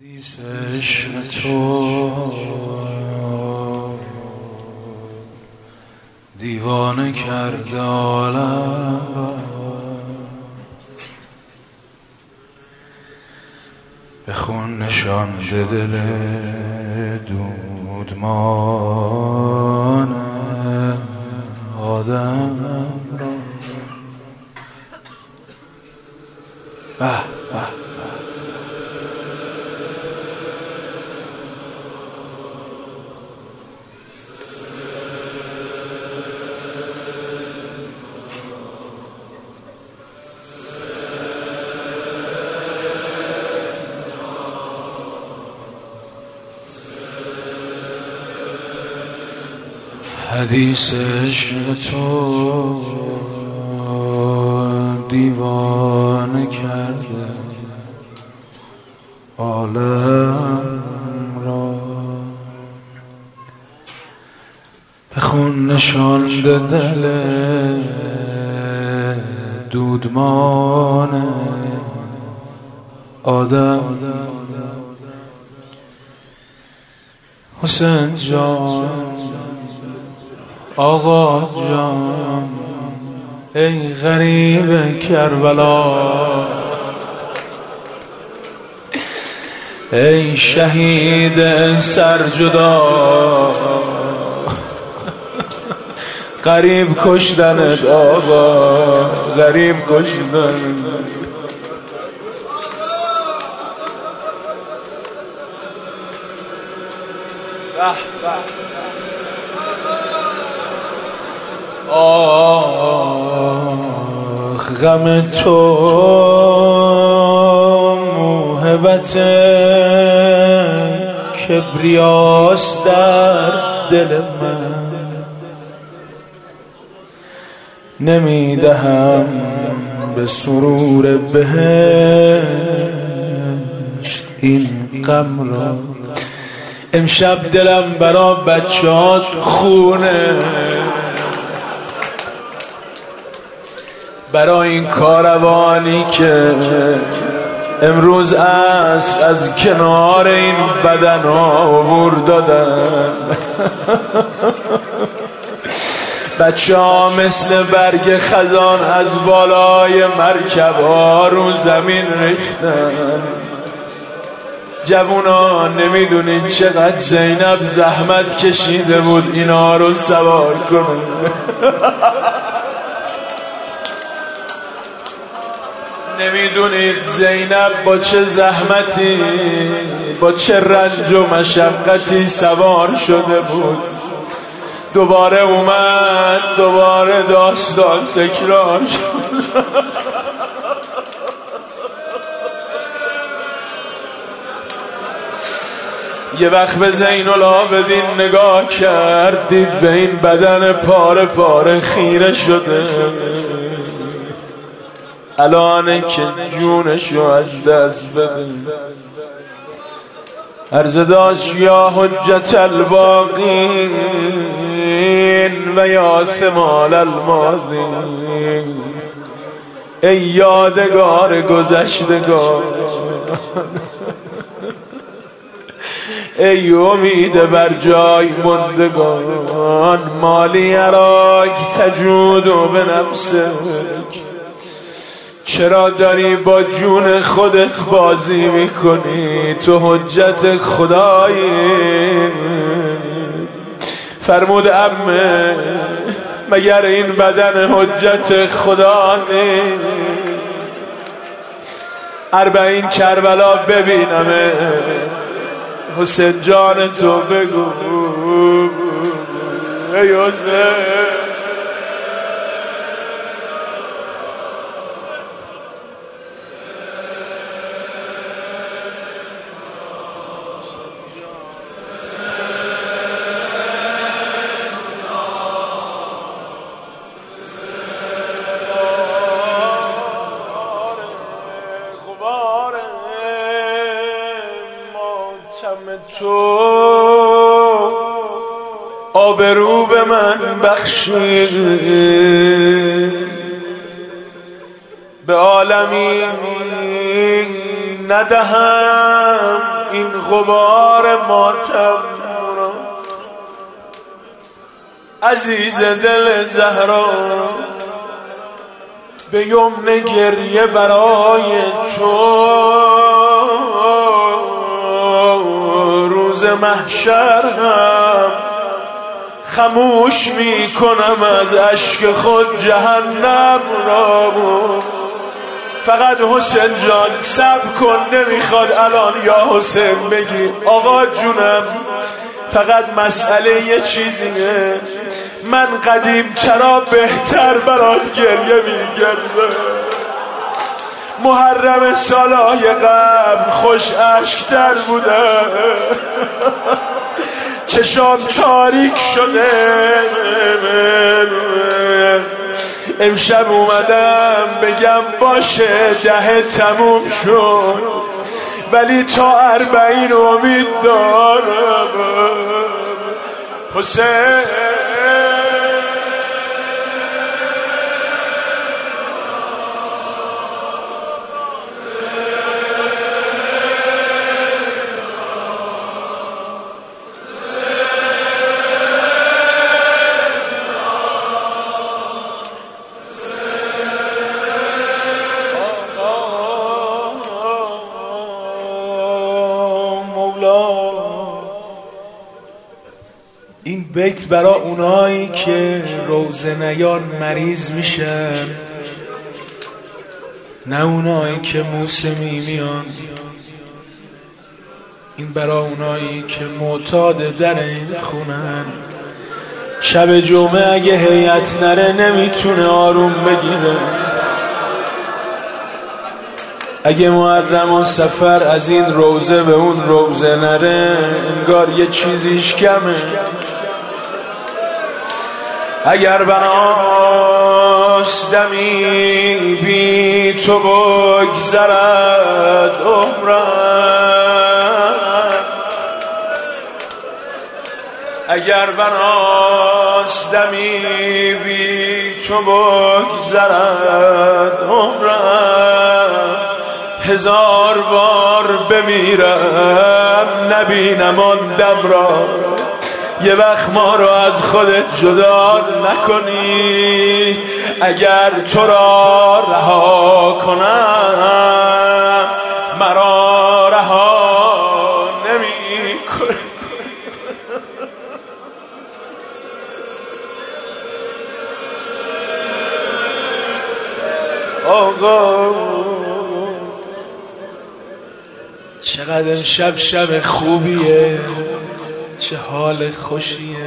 حدیث عشق تو دیوانه کرده عالم، به خون نشانده دل دودمان آدم را. به به حدیث عشق تو دیوانه کرده عالم را، به خون نشانده دل دودمان آدم. حسین جان، آقا جان، ای غریب کربلا، ای شهید سرجدا، غریب کشتنت آقا، غریب کشتنت. آخ غم تو موهبت کبریاست در دل من، نمیدهم به سرور بهشت این غم را. امشب دلم برا بچه‌هات خونه، برای این کاروانی که امروز عصر از کنار این بدن ها عبور دادن. بچه ها مثل برگ خزان از بالای مرکب ها رو زمین ریختن. جوونا نمیدونین چقدر زینب زحمت کشیده بود اینا رو سوار کنه. نمیدونید زینب با چه زحمتی، با چه رنج و مشقتی سوار شده بود. دوباره اومد، دوباره داستان تکرار شد. یه وقت به زین العابدین نگاه کرد، دید به این بدن پاره پاره خیره شده، الانه که جونشو از دست بده. عرض داشت یا حجت الباقین و یا ثمال الماضین، ای یادگار گذشتگان، ای امید بر جای ماندگان، مالی اراک تجود به نفسک، چرا داری با جون خودت بازی میکنی؟ تو حجت خدایی. فرمود عمه مگر این بدن حجت خدا نیست؟ 40 کربلا ببینمه، حسین جان تو بگو ای حسین. تو آبرو به من بخشید، به عالمی ندهم غبار ماتم را، عزیز دل زهرا به یمن گریه برای تو روز محشر هم خموش می کنم از اشک خود جهنم را. فقط حسین جان صبر کن، نمیخواد الان یا حسین بگی آقا جونم، فقط مسئله یه چیزیه، من قدیم ترا بهتر برات گریه میگردم. محرم سالهای قبل خوش عشق‌تر بودم، چشام تاریک شده، امشب اومدم بگم باشه دهه تموم شد، ولی تا 40 امید دارم حسین. این بیت برا اونایی که روزه نیان مریض میشن، نه اونایی که موسمی میان. این برا اونایی که معتاد در این خونن، شب جمعه اگه هیئت نره نمیتونه آروم بگیره. اگه محرم و سفر از این روزه به اون روزه نره، انگار یه چیزیش کمه. اگر بناش دمی بی تو بگذرد عمرم، اگر بناش دمی بی تو بگذرد عمرم، 1000 بار بمیرم نبینم آن دم را. یه وقت ما رو از خودت جدا نکنی، اگر تو را رها کنم مرا رها نمی کنی. آقا چقدر امشب شب خوبیه، چه حال خوشیه.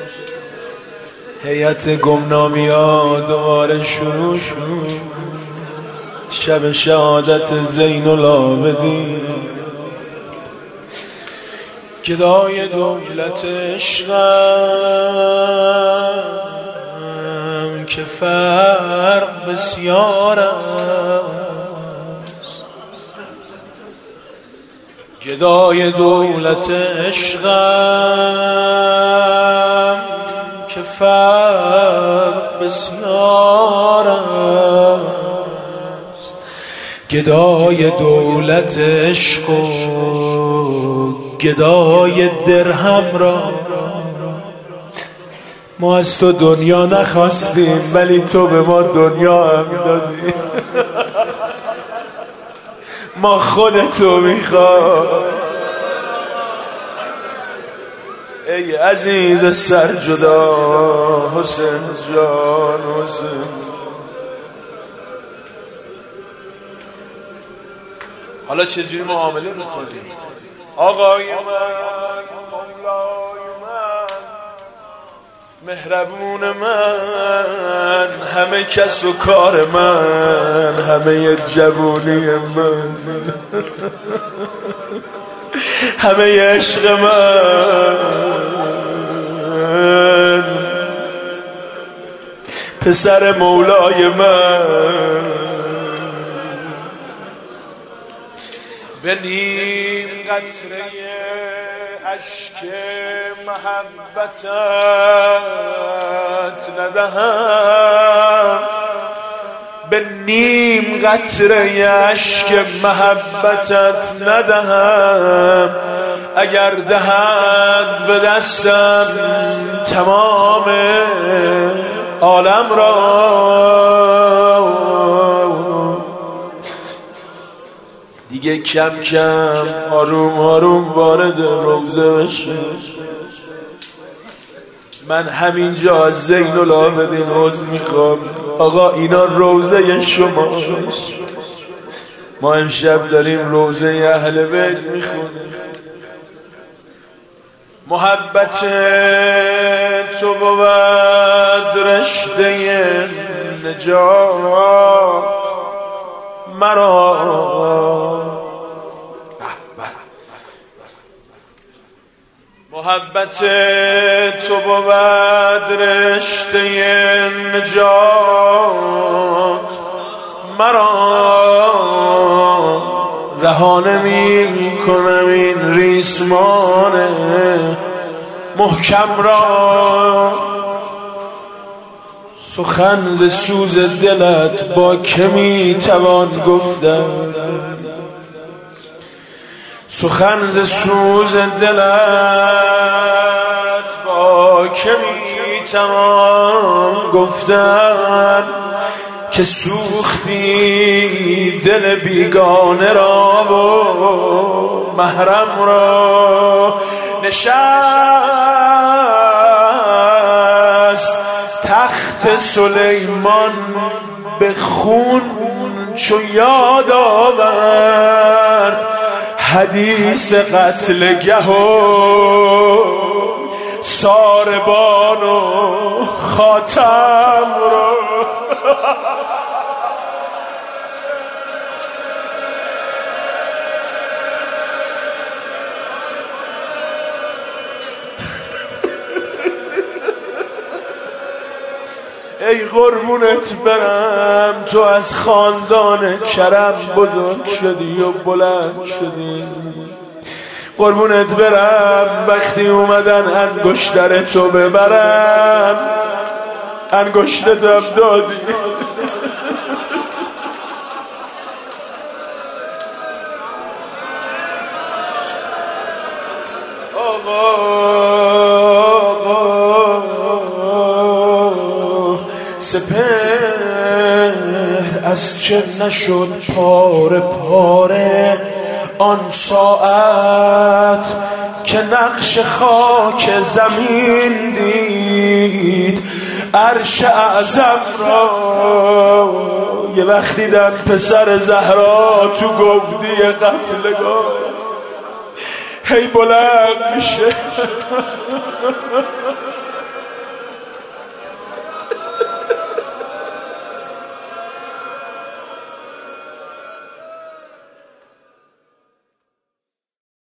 هیئت گمنامی ها دوباره شروع شد، شب شهادت زین العابدین. گدای دولت عشقم که فرق بسیار است، گدای دولت عشقم که فرق بسیار است، گدای دولت عشق و گدای درهم را. ما از تو دنیا نخواستیم ولی تو به ما دنیا هم دادی. ما خودتو میخوام ای عزیز سر جدا حسین جان. حسین حالا چجوری معامله میکنی؟ آقای من، مولای من، مهربون من، همه کس و کار من، همه جوونی من، همه عشق من، پسر مولای من، به نیم قطره اشک محبتت ندهم، به نیم قطره اشک محبتت ندهم، اگر دهد به دستم تمام عالم را، دیگه کم کم آروم آروم وارد روزه بشه. من همینجا از زین العابدین عذر میخوام، آقا اینا روزه شماست، ما امشب داریم روزه اهل بیت میخونیم. محبت تو بود رشته نجات مرا، محبت تو بود رشته نجات مرا، رهانه می کنم این ریسمان محکم را. سخن ز سوز دلت با که می توان گفتن، سخن ز سوز دلت با که می توان گفتن، که سوختی دل بیگانه را و محرم را. نشست تخت سلیمان به خون چو یاد آورد، حدیث قتلگه و ساربان و خاتم را. ای قربونت برم، تو از خاندان کرم بزرگ شدی و بلند شدی. قربونت برم، وقتی اومدن انگشتر تو ببرن انگشتتم دادی. سپهر از چه نشد پاره پاره آن ساعت که نقش خاک زمین دید عرش اعظم را. یه وقتی دیدم پسر زهرا تو گودی قتلگاه هی بلند میشه،